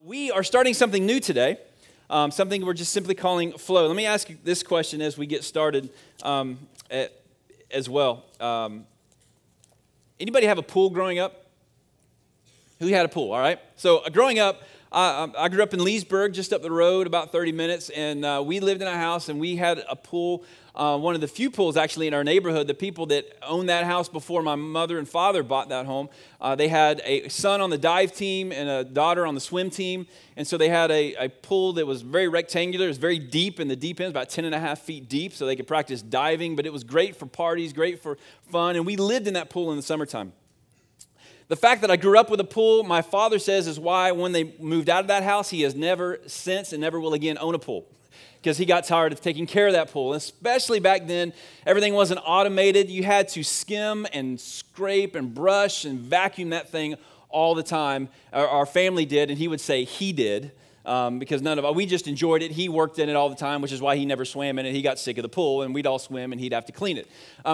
We are starting something new today, something we're just simply calling Flow. Let me ask you this question as we get started as well. Anybody have a pool growing up? Who had a pool, all right? So growing up, I grew up in Leesburg, just up the road, about 30 minutes, and we lived in a house, and we had a pool, one of the few pools actually in our neighborhood. The people that owned that house before my mother and father bought that home, they had a son on the dive team and a daughter on the swim team, and so they had a pool that was very rectangular. It was very deep in the deep end, about 10 and a half feet deep, so they could practice diving, but it was great for parties, great for fun, and we lived in that pool in the summertime. The fact that I grew up with a pool, my father says, is why when they moved out of that house, he has never since and never will again own a pool, because he got tired of taking care of that pool. And especially back then, everything wasn't automated. You had to skim and scrape and brush and vacuum that thing all the time. Our family did, and he would say he did. Because none of us, we just enjoyed it. He worked in it all the time, which is why he never swam in it. He got sick of the pool, and we'd all swim, and he'd have to clean it.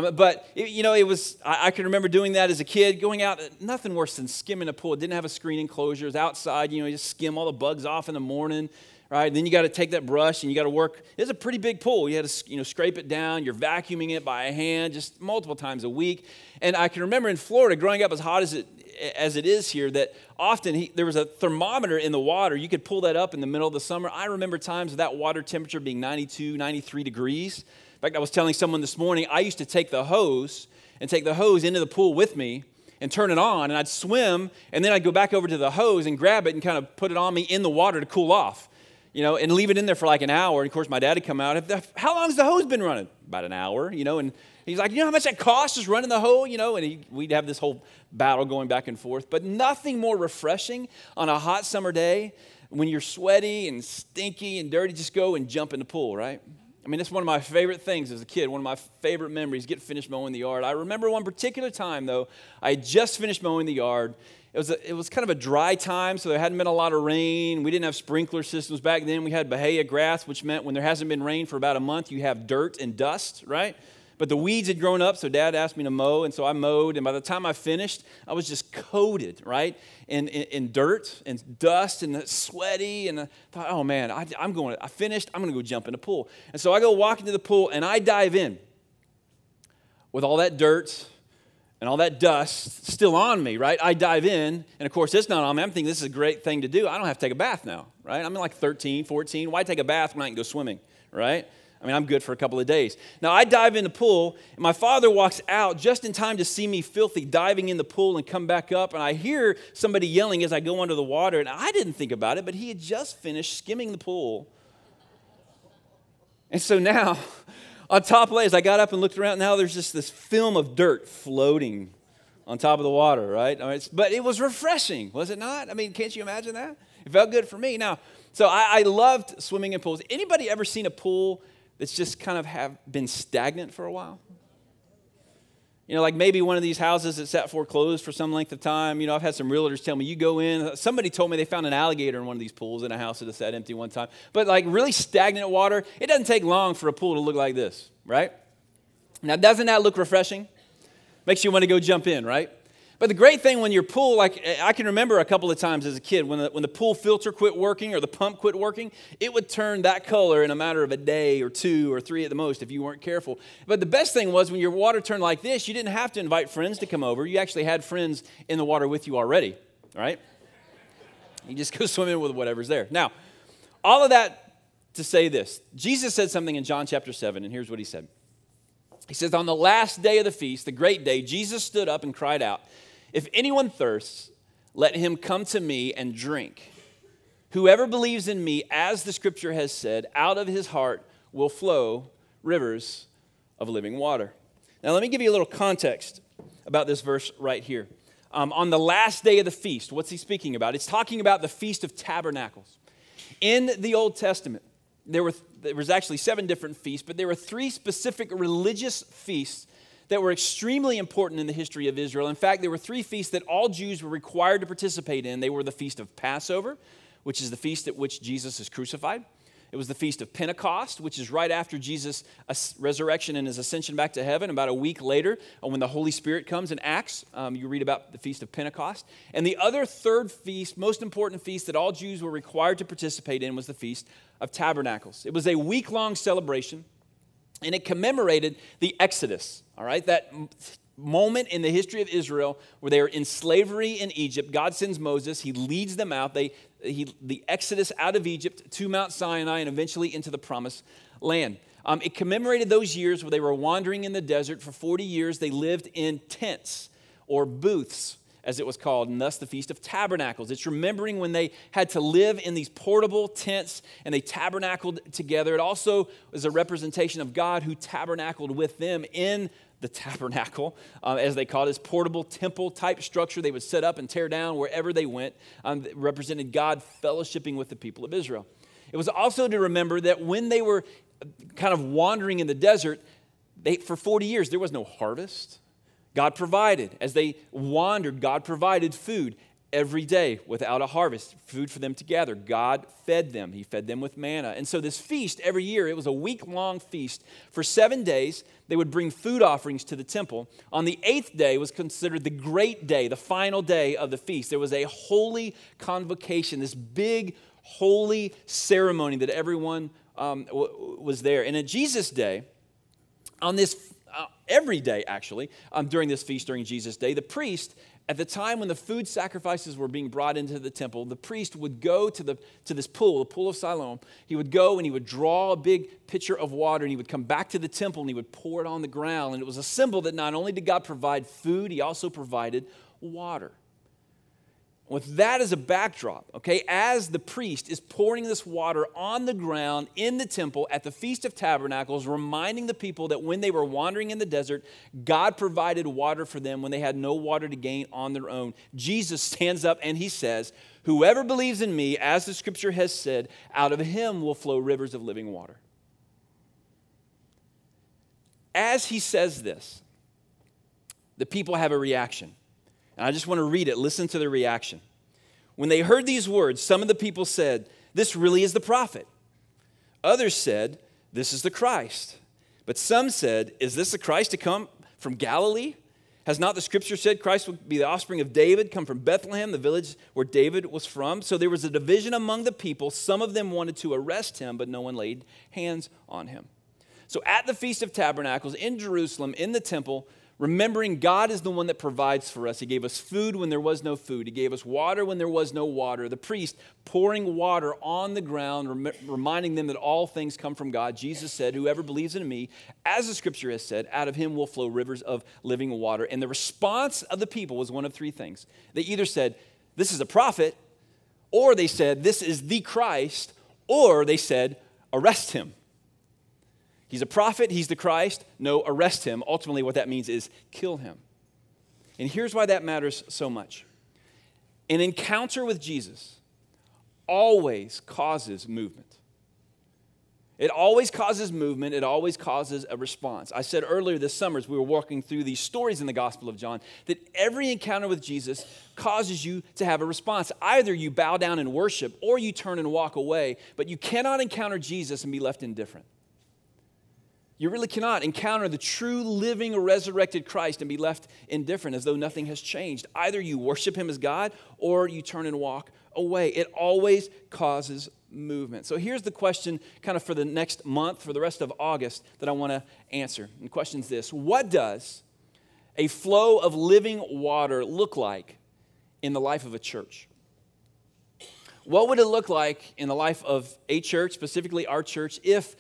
It was, I can remember doing that as a kid, going out, nothing worse than skimming a pool. It didn't have a screen enclosure. It was outside, you just skim all the bugs off in the morning, right? And then you got to take that brush, and you got to work. It's a pretty big pool. You had to, scrape it down. You're vacuuming it by hand just multiple times a week. And I can remember in Florida, growing up as hot as it is here, that often there was a thermometer in the water. You could pull that up in the middle of the summer. I remember times of that water temperature being 92, 93 degrees. In fact, I was telling someone this morning, I used to take the hose into the pool with me and turn it on, and I'd swim, and then I'd go back over to the hose and grab it and kind of put it on me in the water to cool off, and leave it in there for like an hour. And of course, my dad would come out. How long has the hose been running? About an hour, and he's like, how much that costs just running the hose, and we'd have this whole battle going back and forth. But nothing more refreshing on a hot summer day when you're sweaty and stinky and dirty, just go and jump in the pool, right? I mean, it's one of my favorite things as a kid, one of my favorite memories, get finished mowing the yard. I remember one particular time, though, I had just finished mowing the yard. It was kind of a dry time, so there hadn't been a lot of rain. We didn't have sprinkler systems back then. We had Bahia grass, which meant when there hasn't been rain for about a month, you have dirt and dust, right? But the weeds had grown up, so Dad asked me to mow, and so I mowed. And by the time I finished, I was just coated, right, in dirt and dust and sweaty. And I thought, oh, man, I finished. I'm going to go jump in the pool. And so I go walk into the pool, and I dive in with all that dirt and all that dust still on me, right? I dive in, and of course, it's not on me. I'm thinking this is a great thing to do. I don't have to take a bath now, right? I'm like 13, 14. Why take a bath when I can go swimming, right? I mean, I'm good for a couple of days. Now, I dive in the pool, and my father walks out just in time to see me filthy diving in the pool and come back up, and I hear somebody yelling as I go under the water, and I didn't think about it, but he had just finished skimming the pool. And so now, on top of it, as I got up and looked around, now there's just this film of dirt floating on top of the water, right? But it was refreshing, was it not? I mean, can't you imagine that? It felt good for me. Now, so I loved swimming in pools. Anybody ever seen a pool that's just kind of have been stagnant for a while? Like maybe one of these houses that sat foreclosed for some length of time. I've had some realtors tell me, you go in. Somebody told me they found an alligator in one of these pools in a house that had sat empty one time. But like really stagnant water, it doesn't take long for a pool to look like this, right? Now, doesn't that look refreshing? Makes you want to go jump in, right? But the great thing when your pool, like I can remember a couple of times as a kid, when the pool filter quit working or the pump quit working, it would turn that color in a matter of a day or 2 or 3 at the most if you weren't careful. But the best thing was when your water turned like this, you didn't have to invite friends to come over. You actually had friends in the water with you already, right? You just go swimming with whatever's there. Now, all of that to say this. Jesus said something in John chapter 7, and here's what he said. He says, on the last day of the feast, the great day, Jesus stood up and cried out, if anyone thirsts, let him come to me and drink. Whoever believes in me, as the scripture has said, out of his heart will flow rivers of living water. Now, let me give you a little context about this verse right here. On the last day of the feast, what's he speaking about? It's talking about the Feast of Tabernacles. In the Old Testament, there was actually 7 different feasts, but there were 3 specific religious feasts that were extremely important in the history of Israel. In fact, there were 3 feasts that all Jews were required to participate in. They were the Feast of Passover, which is the feast at which Jesus is crucified. It was the Feast of Pentecost, which is right after Jesus' resurrection and his ascension back to heaven. About a week later, when the Holy Spirit comes in Acts, you read about the Feast of Pentecost. And the other third feast, most important feast that all Jews were required to participate in, was the Feast of Tabernacles. It was a week-long celebration, and it commemorated the Exodus, all right? That moment in the history of Israel where they are in slavery in Egypt. God sends Moses. He leads them out. The Exodus out of Egypt to Mount Sinai and eventually into the Promised Land. It commemorated those years where they were wandering in the desert for 40 years. They lived in tents or booths, as it was called, and thus the Feast of Tabernacles. It's remembering when they had to live in these portable tents and they tabernacled together. It also was a representation of God who tabernacled with them in the tabernacle, as they called it, this portable temple-type structure they would set up and tear down wherever they went, represented God fellowshipping with the people of Israel. It was also to remember that when they were kind of wandering in the desert, for 40 years, there was no harvest. God provided. As they wandered, God provided food every day without a harvest, food for them to gather. God fed them. He fed them with manna. And so this feast every year, it was a week-long feast. For 7 days, they would bring food offerings to the temple. On the 8th day was considered the great day, the final day of the feast. There was a holy convocation, this big holy ceremony that everyone was there. And at Jesus' day, on this every day actually, during this feast, during Jesus' day, the priest, at the time when the food sacrifices were being brought into the temple, the priest would go to this pool, the pool of Siloam. He would go and he would draw a big pitcher of water and he would come back to the temple and he would pour it on the ground. And it was a symbol that not only did God provide food, he also provided water. With that as a backdrop, okay, as the priest is pouring this water on the ground in the temple at the Feast of Tabernacles, reminding the people that when they were wandering in the desert, God provided water for them when they had no water to gain on their own. Jesus stands up and he says, "Whoever believes in me, as the scripture has said, out of him will flow rivers of living water." As he says this, the people have a reaction. And I just want to read it. Listen to the reaction. When they heard these words, some of the people said, "This really is the prophet." Others said, "This is the Christ." But some said, "Is this the Christ to come from Galilee? Has not the scripture said Christ would be the offspring of David, come from Bethlehem, the village where David was from?" So there was a division among the people. Some of them wanted to arrest him, but no one laid hands on him. So at the Feast of Tabernacles in Jerusalem, in the temple, remembering God is the one that provides for us. He gave us food when there was no food. He gave us water when there was no water. The priest pouring water on the ground, reminding them that all things come from God. Jesus said, "Whoever believes in me, as the scripture has said, out of him will flow rivers of living water." And the response of the people was one of three things. They either said, "This is a prophet," or they said, "This is the Christ," or they said, "Arrest him." He's a prophet, he's the Christ. No, arrest him. Ultimately, what that means is kill him. And here's why that matters so much. An encounter with Jesus always causes movement. It always causes movement. It always causes a response. I said earlier this summer as we were walking through these stories in the Gospel of John that every encounter with Jesus causes you to have a response. Either you bow down and worship or you turn and walk away, but you cannot encounter Jesus and be left indifferent. You really cannot encounter the true, living, resurrected Christ and be left indifferent as though nothing has changed. Either you worship him as God or you turn and walk away. It always causes movement. So here's the question kind of for the next month, for the rest of August, that I want to answer. And the question is this: what does a flow of living water look like in the life of a church? What would it look like in the life of a church, specifically our church, if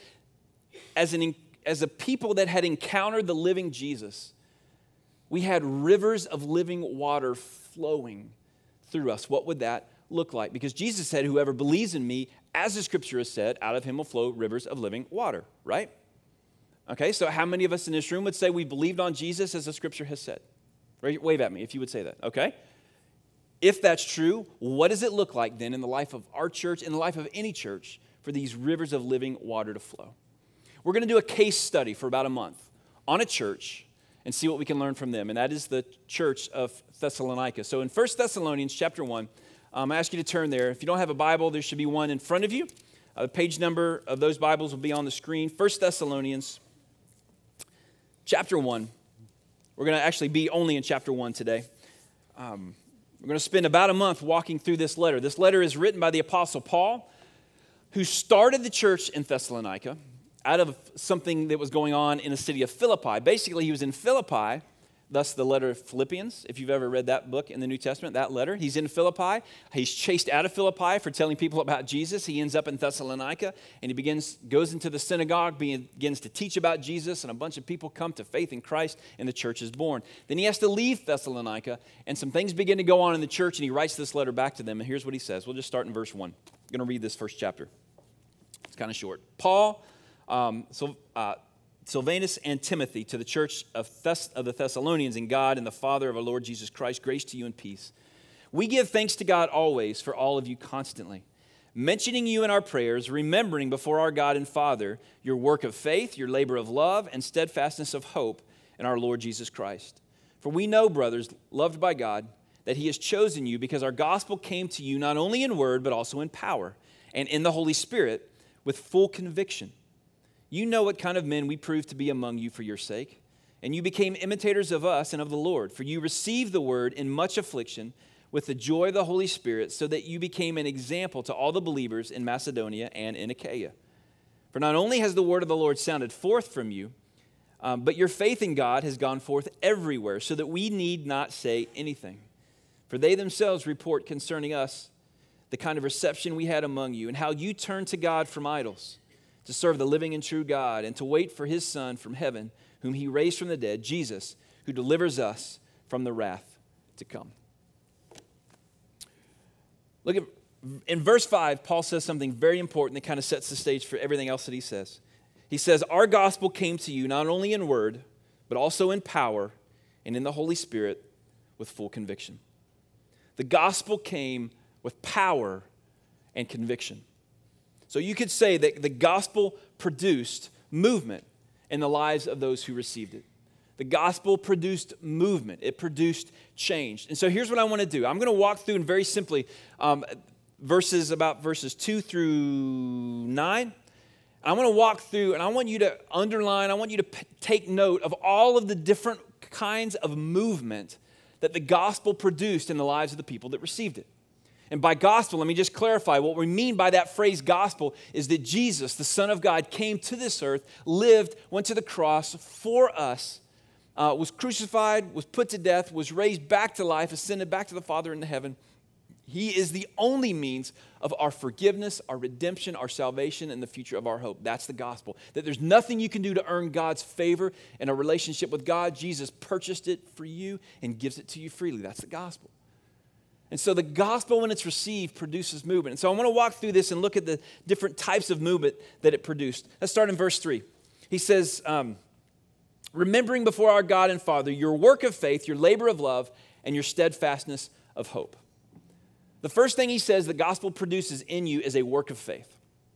as a people that had encountered the living Jesus, we had rivers of living water flowing through us? What would that look like? Because Jesus said, "Whoever believes in me, as the scripture has said, out of him will flow rivers of living water," right? Okay, so how many of us in this room would say we believed on Jesus as the scripture has said? Wave at me if you would say that, okay? If that's true, what does it look like then in the life of our church, in the life of any church, for these rivers of living water to flow? We're going to do a case study for about a month on a church and see what we can learn from them, and that is the church of Thessalonica. So in 1 Thessalonians chapter 1, I ask you to turn there. If you don't have a Bible, there should be one in front of you. The page number of those Bibles will be on the screen. 1 Thessalonians chapter 1. We're going to actually be only in chapter 1 today. We're going to spend about a month walking through this letter. This letter is written by the Apostle Paul, who started the church in Thessalonica out of something that was going on in the city of Philippi. Basically, he was in Philippi, thus the letter of Philippians. If you've ever read that book in the New Testament, that letter, he's in Philippi. He's chased out of Philippi for telling people about Jesus. He ends up in Thessalonica, and he goes into the synagogue, begins to teach about Jesus, and a bunch of people come to faith in Christ, and the church is born. Then he has to leave Thessalonica, and some things begin to go on in the church, and he writes this letter back to them, and here's what he says. We'll just start in verse 1. I'm going to read this first chapter. It's kind of short. Paul, Silvanus, and Timothy, to the church of the Thessalonians in God and the Father of our Lord Jesus Christ, grace to you and peace. We give thanks to God always for all of you constantly, mentioning you in our prayers, remembering before our God and Father your work of faith, your labor of love, and steadfastness of hope in our Lord Jesus Christ. For we know, brothers, loved by God, that he has chosen you because our gospel came to you not only in word, but also in power and in the Holy Spirit with full conviction. You know what kind of men we proved to be among you for your sake, and you became imitators of us and of the Lord, for you received the word in much affliction with the joy of the Holy Spirit, so that you became an example to all the believers in Macedonia and in Achaia. For not only has the word of the Lord sounded forth from you, but your faith in God has gone forth everywhere, so that we need not say anything. For they themselves report concerning us the kind of reception we had among you, and how you turned to God from idols to serve the living and true God, and to wait for his Son from heaven, whom he raised from the dead, Jesus, who delivers us from the wrath to come. Look at, in verse 5, Paul says something very important that kind of sets the stage for everything else that he says. He says, our gospel came to you not only in word, but also in power and in the Holy Spirit with full conviction. The gospel came with power and conviction. So you could say that the gospel produced movement in the lives of those who received it. The gospel produced movement. It produced change. And so here's what I want to do. I'm going to walk through and very simply verses 2 through 9. I want to walk through and I want you to underline, I want you to take note of all of the different kinds of movement that the gospel produced in the lives of the people that received it. And by gospel, let me just clarify, what we mean by that phrase gospel is that Jesus, the Son of God, came to this earth, lived, went to the cross for us, was crucified, was put to death, was raised back to life, ascended back to the Father in heaven. He is the only means of our forgiveness, our redemption, our salvation, and the future of our hope. That's the gospel. That there's nothing you can do to earn God's favor in a relationship with God. Jesus purchased it for you and gives it to you freely. That's the gospel. And so the gospel, when it's received, produces movement. And so I want to walk through this and look at the different types of movement that it produced. Let's start in verse 3. He says, remembering before our God and Father your work of faith, your labor of love, and your steadfastness of hope. The first thing he says the gospel produces in you is a work of faith.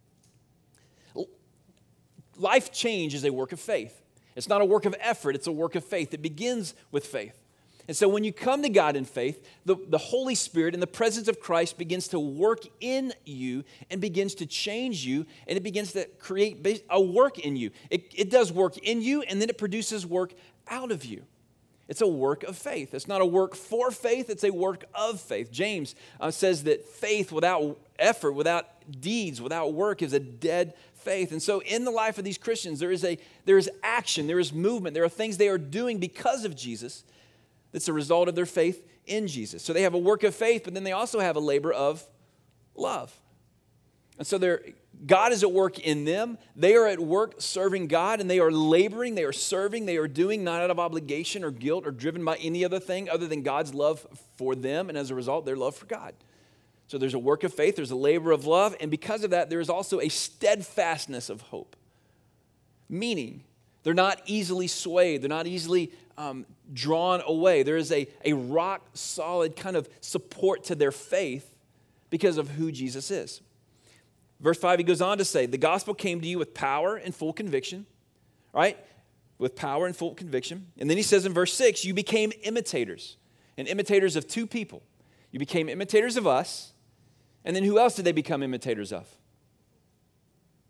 Life change is a work of faith. It's not a work of effort, it's a work of faith. It begins with faith. And so when you come to God in faith, the Holy Spirit and the presence of Christ begins to work in you and begins to change you, and it begins to create a work in you. It does work in you, and then it produces work out of you. It's a work of faith. It's not a work for faith, it's a work of faith. James says that faith without effort, without deeds, without work is a dead faith. And so in the life of these Christians, there is action, there is movement, there are things they are doing because of Jesus that's a result of their faith in Jesus. So they have a work of faith, but then they also have a labor of love. And so God is at work in them. They are at work serving God, and they are laboring, they are serving, they are doing not out of obligation or guilt or driven by any other thing other than God's love for them, and as a result, their love for God. So there's a work of faith, there's a labor of love, and because of that, there is also a steadfastness of hope. Meaning, they're not easily swayed, they're not easily drawn away. There is a rock solid kind of support to their faith because of who Jesus is. Verse 5, he goes on to say, the gospel came to you with power and full conviction, right? With power and full conviction. And then he says in verse 6, you became imitators, and imitators of two people. You became imitators of us, and then who else did they become imitators of?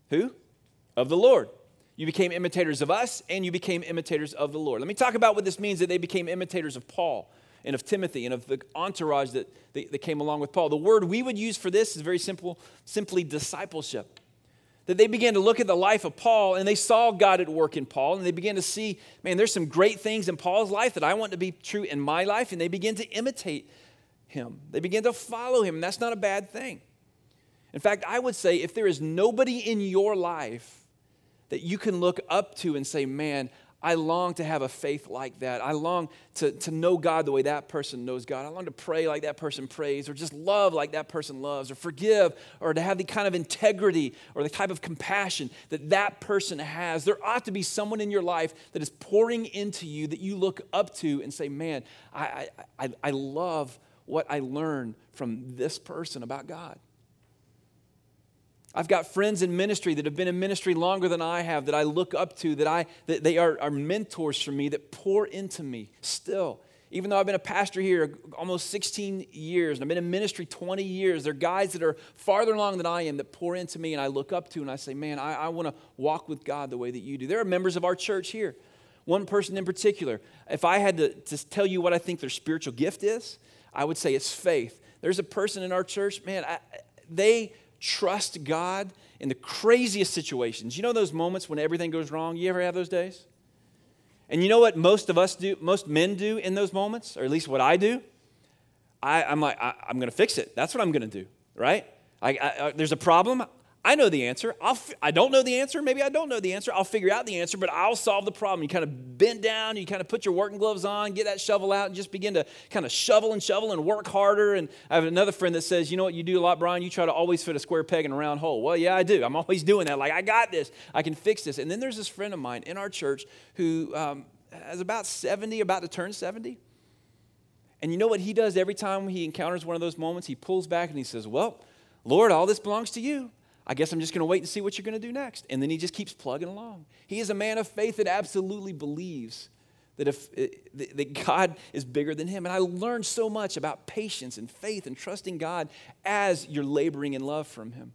Who? Of the Lord. You became imitators of us, and you became imitators of the Lord. Let me talk about what this means that they became imitators of Paul and of Timothy and of the entourage that came along with Paul. The word we would use for this is very simple, simply discipleship. That they began to look at the life of Paul, and they saw God at work in Paul, and they began to see, man, there's some great things in Paul's life that I want to be true in my life, and they began to imitate him. They began to follow him, and that's not a bad thing. In fact, I would say if there is nobody in your life that you can look up to and say, man, I long to have a faith like that. I long to know God the way that person knows God. I long to pray like that person prays, or just love like that person loves, or forgive, or to have the kind of integrity or the type of compassion that that person has. There ought to be someone in your life that is pouring into you that you look up to and say, man, I love what I learned from this person about God. I've got friends in ministry that have been in ministry longer than I have that I look up to, that they are mentors for me, that pour into me still. Even though I've been a pastor here almost 16 years, and I've been in ministry 20 years, there are guys that are farther along than I am that pour into me and I look up to and I say, man, I want to walk with God the way that you do. There are members of our church here. One person in particular, if I had to tell you what I think their spiritual gift is, I would say it's faith. There's a person in our church, man, they trust God in the craziest situations. You know those moments when everything goes wrong? You ever have those days? And you know what most men do in those moments, or at least what I do? I'm like, I'm going to fix it. That's what I'm going to do, right? There's a problem. I know the answer. I don't know the answer. Maybe I don't know the answer. I'll figure out the answer, but I'll solve the problem. You kind of bend down. You kind of put your working gloves on, get that shovel out, and just begin to kind of shovel and work harder. And I have another friend that says, you know what you do a lot, Brian? You try to always fit a square peg in a round hole. Well, yeah, I do. I'm always doing that. Like, I got this. I can fix this. And then there's this friend of mine in our church who is about 70, about to turn 70. And you know what he does every time he encounters one of those moments? He pulls back and he says, well, Lord, all this belongs to you. I guess I'm just going to wait and see what you're going to do next. And then he just keeps plugging along. He is a man of faith that absolutely believes that God is bigger than him. And I learned so much about patience and faith and trusting God as you're laboring in love from him.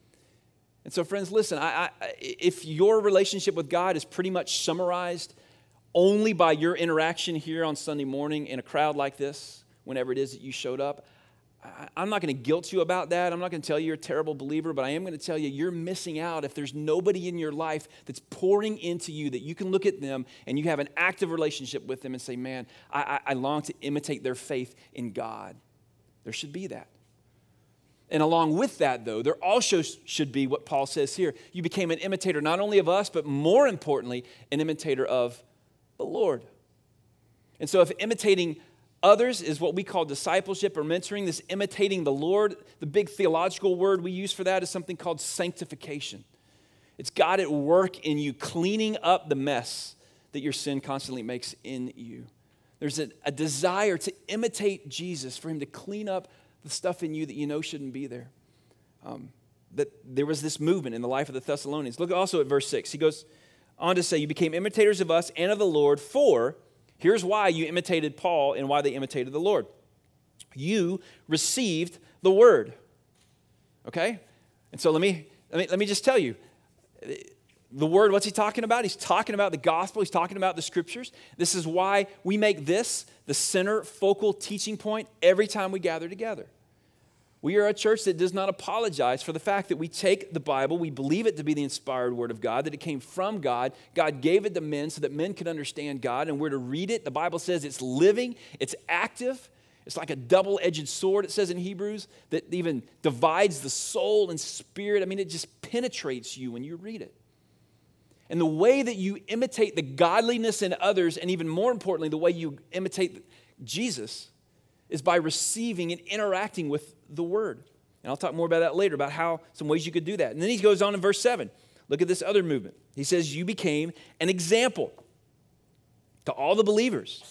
And so, friends, listen, if your relationship with God is pretty much summarized only by your interaction here on Sunday morning in a crowd like this, whenever it is that you showed up, I'm not going to guilt you about that. I'm not going to tell you you're a terrible believer, but I am going to tell you you're missing out if there's nobody in your life that's pouring into you that you can look at them and you have an active relationship with them and say, man, I long to imitate their faith in God. There should be that. And along with that, though, there also should be what Paul says here. You became an imitator not only of us, but more importantly, an imitator of the Lord. And so if imitating others is what we call discipleship or mentoring, this imitating the Lord, the big theological word we use for that is something called sanctification. It's God at work in you, cleaning up the mess that your sin constantly makes in you. There's a desire to imitate Jesus, for him to clean up the stuff in you that you know shouldn't be there. That there was this movement in the life of the Thessalonians. Look also at verse 6. He goes on to say, you became imitators of us and of the Lord, for here's why you imitated Paul and why they imitated the Lord. You received the word. Okay? And so let me just tell you, the word, what's he talking about? He's talking about the gospel. He's talking about the scriptures. This is why we make this the center, focal teaching point every time we gather together. We are a church that does not apologize for the fact that we take the Bible, we believe it to be the inspired word of God, that it came from God. God gave it to men so that men could understand God, and we're to read it. The Bible says it's living, it's active. It's like a double-edged sword, it says in Hebrews, that even divides the soul and spirit. I mean, it just penetrates you when you read it. And the way that you imitate the godliness in others, and even more importantly, the way you imitate Jesus, is by receiving and interacting with the word. And I'll talk more about that later, about how some ways you could do that. And then he goes on in verse 7. Look at this other movement. He says, you became an example to all the believers.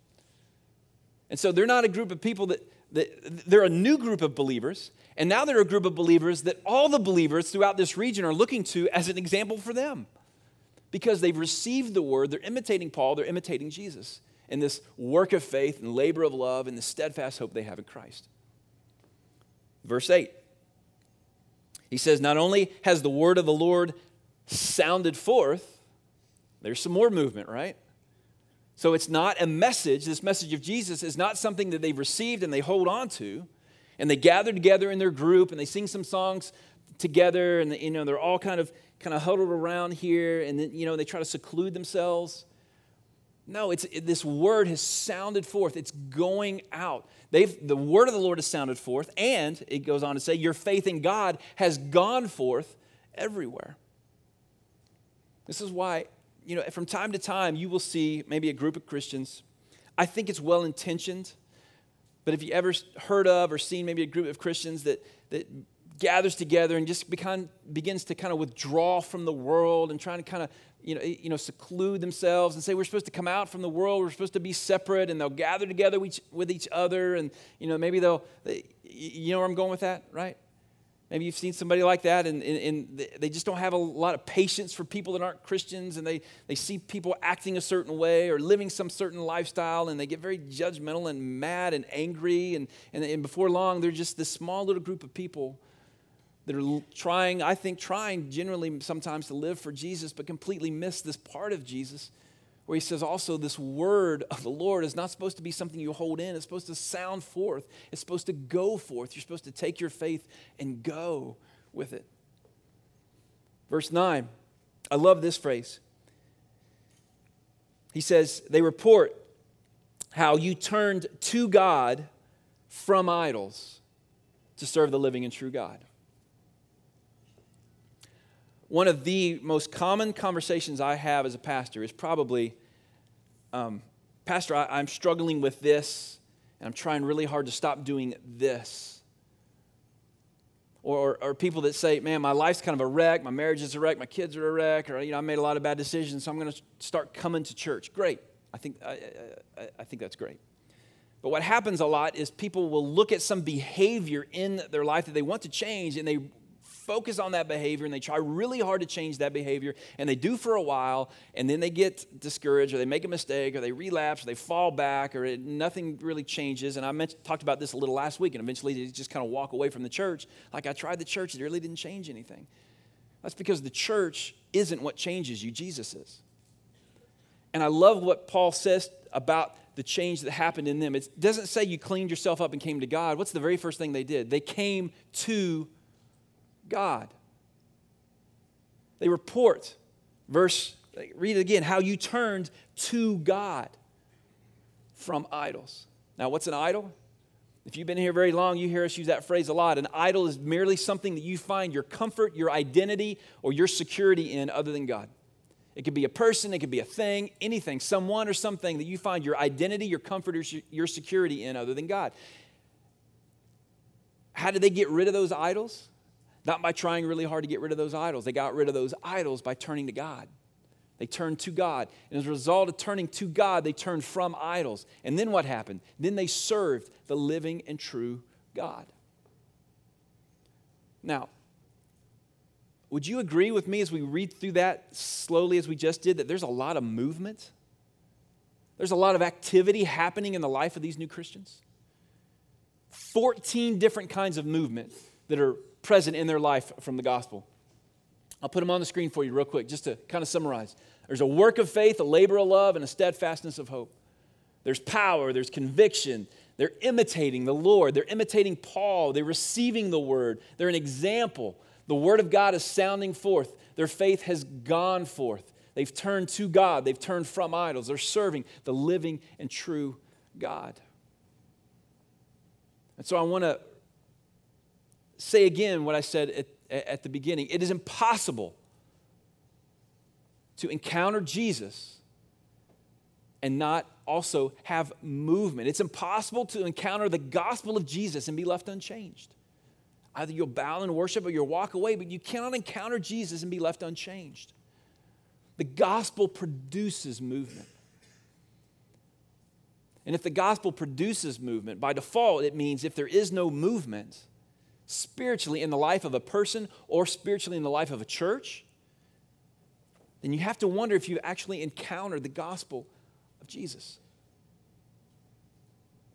And so they're not a group of people that they're a new group of believers. And now they're a group of believers that all the believers throughout this region are looking to as an example for them. Because they've received the word, they're imitating Paul, they're imitating Jesus in this work of faith and labor of love and the steadfast hope they have in Christ. Verse 8. He says, not only has the word of the Lord sounded forth, there's some more movement, right? So it's not a message. This message of Jesus is not something that they've received and they hold on to, and they gather together in their group and they sing some songs together, and they're all kind of huddled around here, and then they try to seclude themselves. No, this word has sounded forth. It's going out. The word of the Lord has sounded forth, and it goes on to say, your faith in God has gone forth everywhere. This is why, from time to time, you will see maybe a group of Christians. I think it's well-intentioned, but if you ever heard of or seen maybe a group of Christians that gathers together and just begins to kind of withdraw from the world and trying to kind of seclude themselves and say we're supposed to come out from the world, we're supposed to be separate, and they'll gather together with each other, and maybe you know where I'm going with that, right? Maybe you've seen somebody like that, and they just don't have a lot of patience for people that aren't Christians, and they see people acting a certain way or living some certain lifestyle, and they get very judgmental and mad and angry, and before long, they're just this small little group of people that are trying generally sometimes to live for Jesus, but completely miss this part of Jesus where he says also this word of the Lord is not supposed to be something you hold in. It's supposed to sound forth. It's supposed to go forth. You're supposed to take your faith and go with it. Verse 9, I love this phrase. He says, they report how you turned to God from idols to serve the living and true God. One of the most common conversations I have as a pastor is probably, Pastor, I'm struggling with this, and I'm trying really hard to stop doing this. Or people that say, man, my life's kind of a wreck, my marriage is a wreck, my kids are a wreck, or I made a lot of bad decisions, so I'm going to start coming to church. Great. I think that's great. But what happens a lot is people will look at some behavior in their life that they want to change, and they focus on that behavior, and they try really hard to change that behavior, and they do for a while, and then they get discouraged, or they make a mistake, or they relapse, or they fall back, or nothing really changes. And I talked about this a little last week, and eventually they just kind of walk away from the church. Like, I tried the church, it really didn't change anything. That's because the church isn't what changes you, Jesus is. And I love what Paul says about the change that happened in them. It doesn't say you cleaned yourself up and came to God. What's the very first thing they did? They came to God. They report, read it again, how you turned to God from idols. Now, what's an idol? If you've been here very long, you hear us use that phrase a lot. An idol is merely something that you find your comfort, your identity, or your security in other than God. It could be a person, it could be a thing, anything, someone or something that you find your identity, your comfort, or your security in other than God. How did they get rid of those idols? Not by trying really hard to get rid of those idols. They got rid of those idols by turning to God. They turned to God. And as a result of turning to God, they turned from idols. And then what happened? Then they served the living and true God. Now, would you agree with me as we read through that slowly as we just did, that there's a lot of movement? There's a lot of activity happening in the life of these new Christians? 14 different kinds of movement that are present in their life from the gospel. I'll put them on the screen for you real quick just to kind of summarize. There's a work of faith, a labor of love, and a steadfastness of hope. There's power, there's conviction. They're imitating the Lord. They're imitating Paul. They're receiving the word. They're an example. The word of God is sounding forth. Their faith has gone forth. They've turned to God. They've turned from idols. They're serving the living and true God. And so I want to say again what I said at the beginning. It is impossible to encounter Jesus and not also have movement. It's impossible to encounter the gospel of Jesus and be left unchanged. Either you'll bow in worship or you'll walk away, but you cannot encounter Jesus and be left unchanged. The gospel produces movement. And if the gospel produces movement, by default, it means if there is no movement spiritually in the life of a person or spiritually in the life of a church, then you have to wonder if you've actually encountered the gospel of Jesus.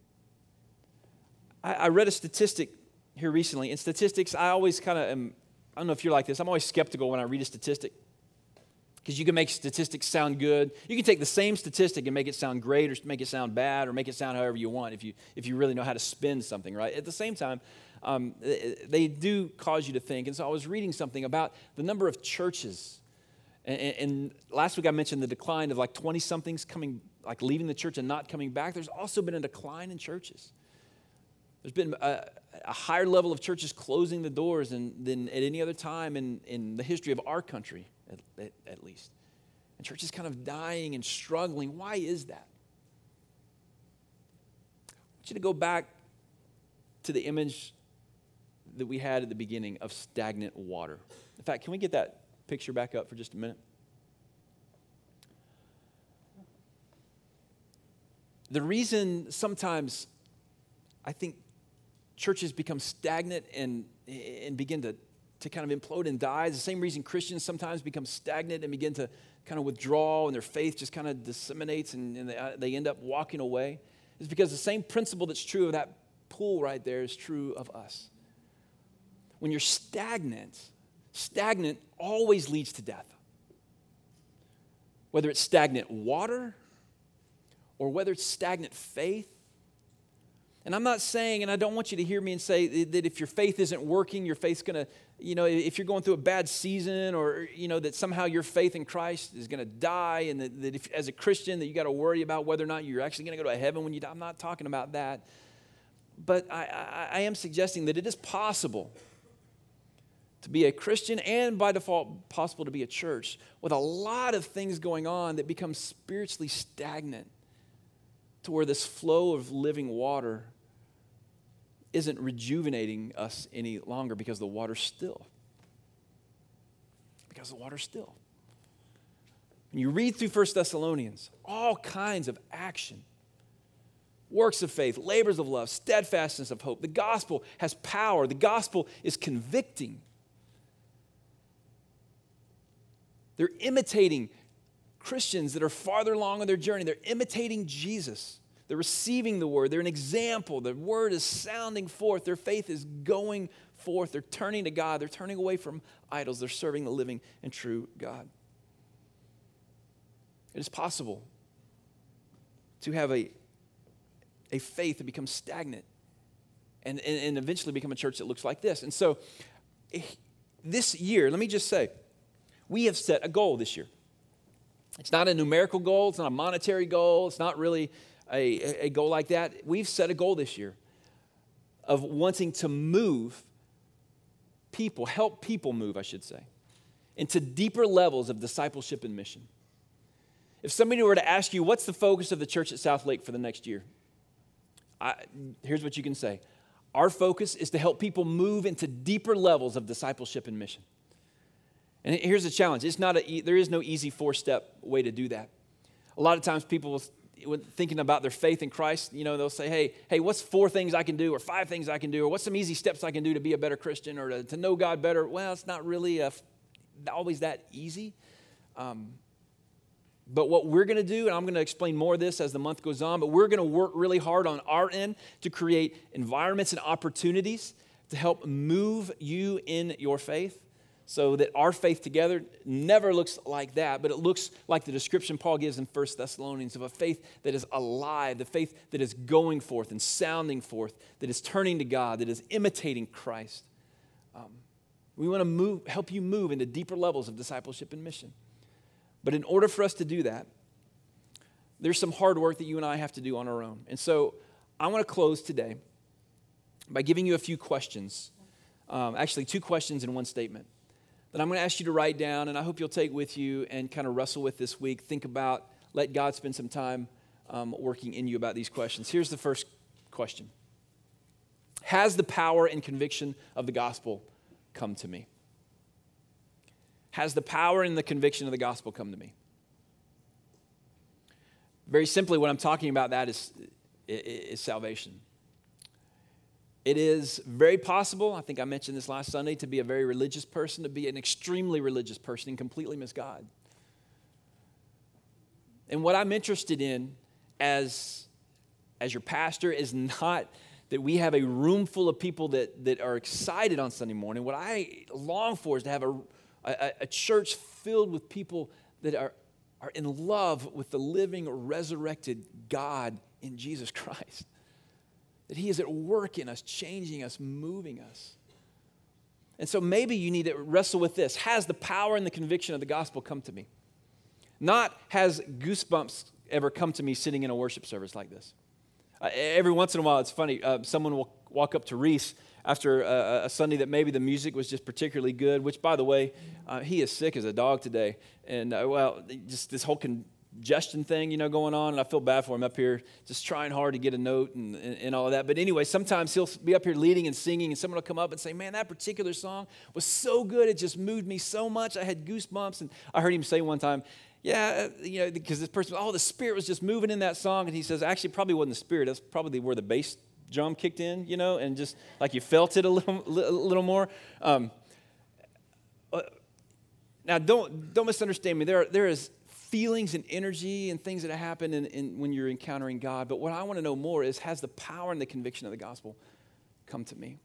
I read a statistic here recently. In statistics, I always kind of am I don't know if you're like this. I'm always skeptical when I read a statistic because you can make statistics sound good. You can take the same statistic and make it sound great or make it sound bad or make it sound however you want if you really know how to spin something, right? At the same time, they do cause you to think. And so I was reading something about the number of churches. And last week I mentioned the decline of like 20-somethings leaving the church and not coming back. There's also been a decline in churches. There's been a higher level of churches closing the doors than at any other time in the history of our country, at least. And churches kind of dying and struggling. Why is that? I want you to go back to the image that we had at the beginning of stagnant water. In fact, can we get that picture back up for just a minute? The reason sometimes I think churches become stagnant and begin to kind of implode and die is the same reason Christians sometimes become stagnant and begin to kind of withdraw and their faith just kind of disseminates and they end up walking away. It's because the same principle that's true of that pool right there is true of us. When you're stagnant always leads to death. Whether it's stagnant water or whether it's stagnant faith. And I'm not saying, and I don't want you to hear me and say that if your faith isn't working, your faith's going to, if you're going through a bad season or, that somehow your faith in Christ is going to die and that if, as a Christian that you got to worry about whether or not you're actually going to go to heaven when you die. I'm not talking about that. But I am suggesting that it is possible to be a Christian and by default possible to be a church with a lot of things going on that become spiritually stagnant to where this flow of living water isn't rejuvenating us any longer because the water's still. Because the water's still. When you read through 1 Thessalonians, all kinds of action, works of faith, labors of love, steadfastness of hope. The gospel has power. The gospel is convicting. They're imitating Christians that are farther along on their journey. They're imitating Jesus. They're receiving the word. They're an example. The word is sounding forth. Their faith is going forth. They're turning to God. They're turning away from idols. They're serving the living and true God. It is possible to have a faith that becomes stagnant and eventually become a church that looks like this. And so this year, let me just say, we have set a goal this year. It's not a numerical goal. It's not a monetary goal. It's not really a goal like that. We've set a goal this year of wanting to move people, help people move, I should say, into deeper levels of discipleship and mission. If somebody were to ask you, what's the focus of the church at South Lake for the next year? Here's what you can say. Our focus is to help people move into deeper levels of discipleship and mission. And here's the challenge. There is no easy 4-step way to do that. A lot of times people, when thinking about their faith in Christ, they'll say, hey, what's 4 things I can do or 5 things I can do or what's some easy steps I can do to be a better Christian or to know God better? Well, it's not really always that easy. But what we're going to do, and I'm going to explain more of this as the month goes on, but we're going to work really hard on our end to create environments and opportunities to help move you in your faith so that our faith together never looks like that, but it looks like the description Paul gives in 1 Thessalonians of a faith that is alive, the faith that is going forth and sounding forth, that is turning to God, that is imitating Christ. We want to help you move into deeper levels of discipleship and mission. But in order for us to do that, there's some hard work that you and I have to do on our own. And so I want to close today by giving you a few questions, actually 2 questions and 1 statement that I'm going to ask you to write down, and I hope you'll take with you and kind of wrestle with this week. Think about, let God spend some time working in you about these questions. Here's the first question. Has the power and conviction of the gospel come to me? Has the power and the conviction of the gospel come to me? Very simply, what I'm talking about that is salvation. It is very possible, I think I mentioned this last Sunday, to be a very religious person, to be an extremely religious person and completely miss God. And what I'm interested in as your pastor is not that we have a room full of people that are excited on Sunday morning. What I long for is to have a church filled with people that are in love with the living, resurrected God in Jesus Christ. That he is at work in us, changing us, moving us. And so maybe you need to wrestle with this. Has the power and the conviction of the gospel come to me? Not has goosebumps ever come to me sitting in a worship service like this. Every once in a while, it's funny, someone will walk up to Reese after a Sunday that maybe the music was just particularly good, which, by the way, he is sick as a dog today. And, just this whole congestion thing, going on, and I feel bad for him up here, just trying hard to get a note and all of that. But anyway, sometimes he'll be up here leading and singing, and someone will come up and say, man, that particular song was so good, it just moved me so much, I had goosebumps. And I heard him say one time, yeah, because this person, the Spirit was just moving in that song. And he says, actually, probably wasn't the Spirit. That's probably where the bass drum kicked in, and just like you felt it a little more. Now, don't misunderstand me. There is feelings and energy and things that happen when you're encountering God. But what I want to know more is, has the power and the conviction of the gospel come to me?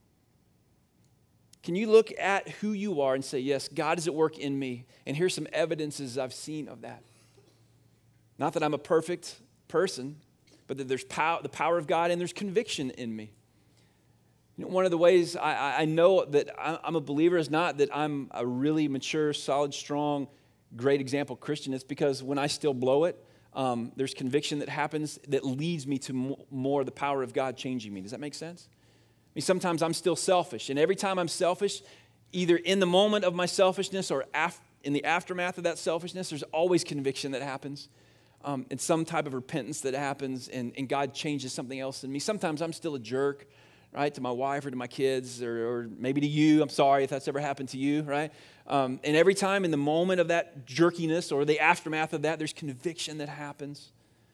Can you look at who you are and say, yes, God is at work in me, and here's some evidences I've seen of that. Not that I'm a perfect person, but that there's the power of God and there's conviction in me. One of the ways I know that I'm a believer is not that I'm a really mature, solid, strong, great example Christian. It's because when I still blow it, there's conviction that happens that leads me to more of the power of God changing me. Does that make sense? I mean, sometimes I'm still selfish, and every time I'm selfish, either in the moment of my selfishness or in the aftermath of that selfishness, there's always conviction that happens, and some type of repentance that happens, and God changes something else in me. Sometimes I'm still a jerk, right, to my wife or to my kids, or maybe to you. I'm sorry if that's ever happened to you, right? And every time in the moment of that jerkiness or the aftermath of that, there's conviction that happens.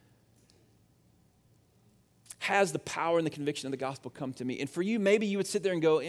Has the power and the conviction of the gospel come to me? And for you, maybe you would sit there and go,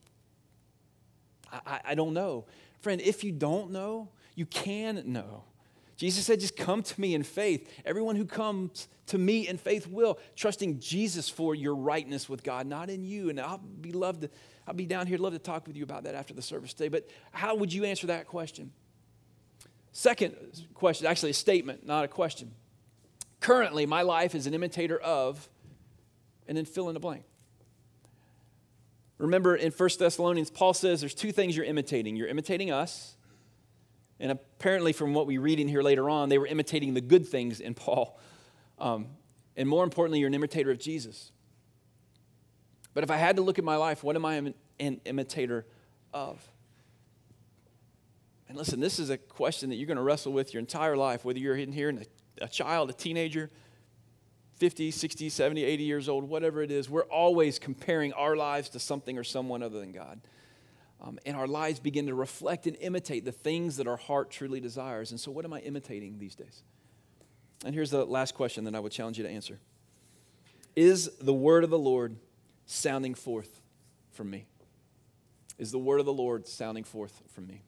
I don't know. Friend, if you don't know, you can know. Jesus said, just come to me in faith. Everyone who comes to me in faith will, trusting Jesus for your rightness with God, not in you. And I'll be down here, love to talk with you about that after the service today. But how would you answer that question? Second question, actually a statement, not a question. Currently, my life is an imitator of, and then fill in the blank. Remember in 1 Thessalonians, Paul says there's two things you're imitating. You're imitating us, and apparently from what we read in here later on, they were imitating the good things in Paul. And more importantly, you're an imitator of Jesus. But if I had to look at my life, what am I an imitator of? And listen, this is a question that you're going to wrestle with your entire life, whether you're in here and a child, a teenager, 50, 60, 70, 80 years old, whatever it is. We're always comparing our lives to something or someone other than God. And our lives begin to reflect and imitate the things that our heart truly desires. And so what am I imitating these days? And here's the last question that I would challenge you to answer. Is the word of the Lord sounding forth from me? Is the word of the Lord sounding forth from me?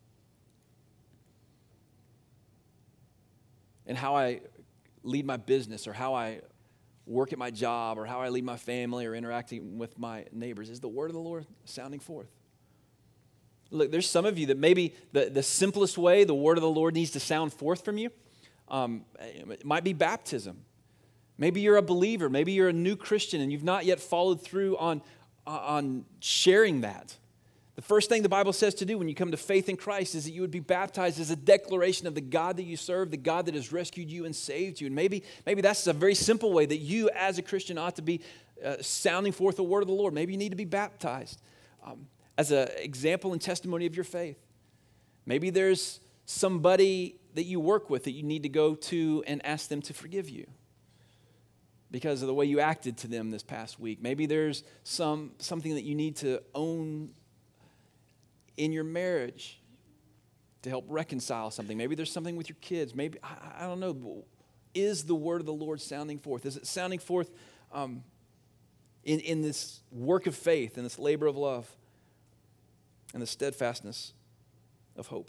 And how I lead my business, or how I work at my job, or how I lead my family, or interacting with my neighbors, is the word of the Lord sounding forth? Look, there's some of you that maybe the simplest way the word of the Lord needs to sound forth from you, it might be baptism. Maybe you're a believer. Maybe you're a new Christian and you've not yet followed through on sharing that. The first thing the Bible says to do when you come to faith in Christ is that you would be baptized as a declaration of the God that you serve, the God that has rescued you and saved you. And maybe that's a very simple way that you as a Christian ought to be sounding forth the word of the Lord. Maybe you need to be baptized as an example and testimony of your faith. Maybe there's somebody that you work with that you need to go to and ask them to forgive you because of the way you acted to them this past week. Maybe there's something that you need to own in your marriage to help reconcile something. Maybe there's something with your kids. Maybe, I don't know. Is the word of the Lord sounding forth? Is it sounding forth in this work of faith, in this labor of love, and the steadfastness of hope?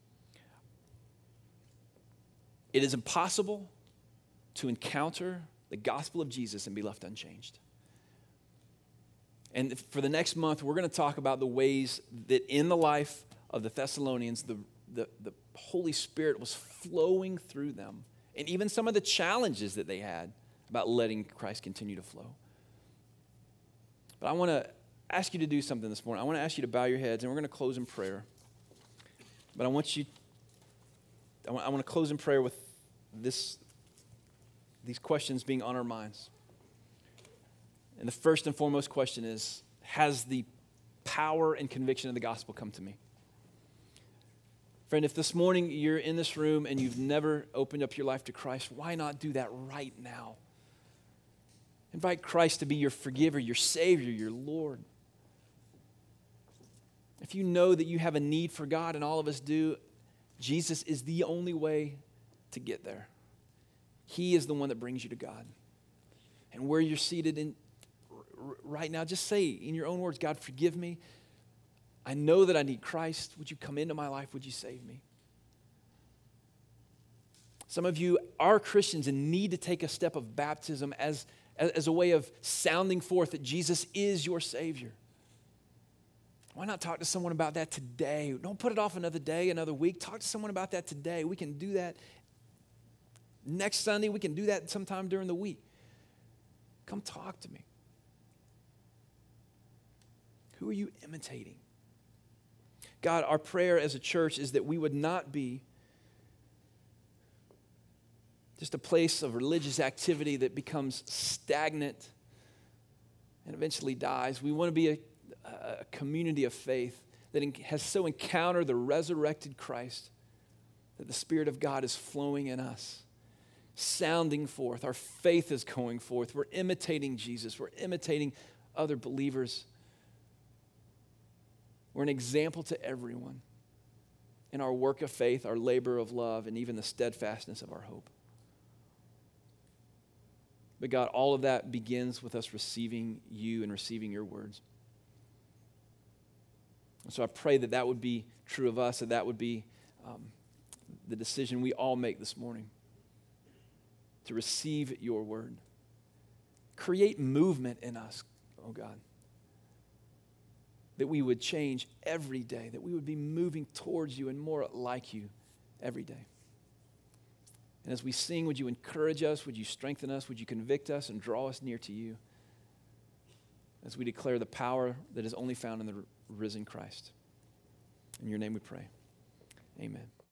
It is impossible to encounter the gospel of Jesus and be left unchanged. And for the next month, we're going to talk about the ways that in the life of the Thessalonians, the Holy Spirit was flowing through them. And even some of the challenges that they had about letting Christ continue to flow. But I want to ask you to do something this morning. I want to ask you to bow your heads, and we're going to close in prayer. But I want to close in prayer with these questions being on our minds. And the first and foremost question is, has the power and conviction of the gospel come to me? Friend, if this morning you're in this room and you've never opened up your life to Christ, why not do that right now? Invite Christ to be your forgiver, your Savior, your Lord. If you know that you have a need for God, and all of us do, Jesus is the only way to get there. He is the one that brings you to God. And where you're seated in right now, just say in your own words, God, forgive me. I know that I need Christ. Would you come into my life? Would you save me? Some of you are Christians and need to take a step of baptism as a way of sounding forth that Jesus is your Savior. Why not talk to someone about that today? Don't put it off another day, another week. Talk to someone about that today. We can do that next Sunday. We can do that sometime during the week. Come talk to me. Who are you imitating? God, our prayer as a church is that we would not be just a place of religious activity that becomes stagnant and eventually dies. We want to be a community of faith that has so encountered the resurrected Christ that the Spirit of God is flowing in us, sounding forth. Our faith is going forth. We're imitating Jesus. We're imitating other believers. We're an example to everyone in our work of faith, our labor of love, and even the steadfastness of our hope. But God, all of that begins with us receiving you and receiving your words. And so I pray that that would be true of us, that would be the decision we all make this morning to receive your word. Create movement in us, oh God, that we would change every day, that we would be moving towards you and more like you every day. And as we sing, would you encourage us? Would you strengthen us? Would you convict us and draw us near to you as we declare the power that is only found in the risen Christ? In your name we pray. Amen.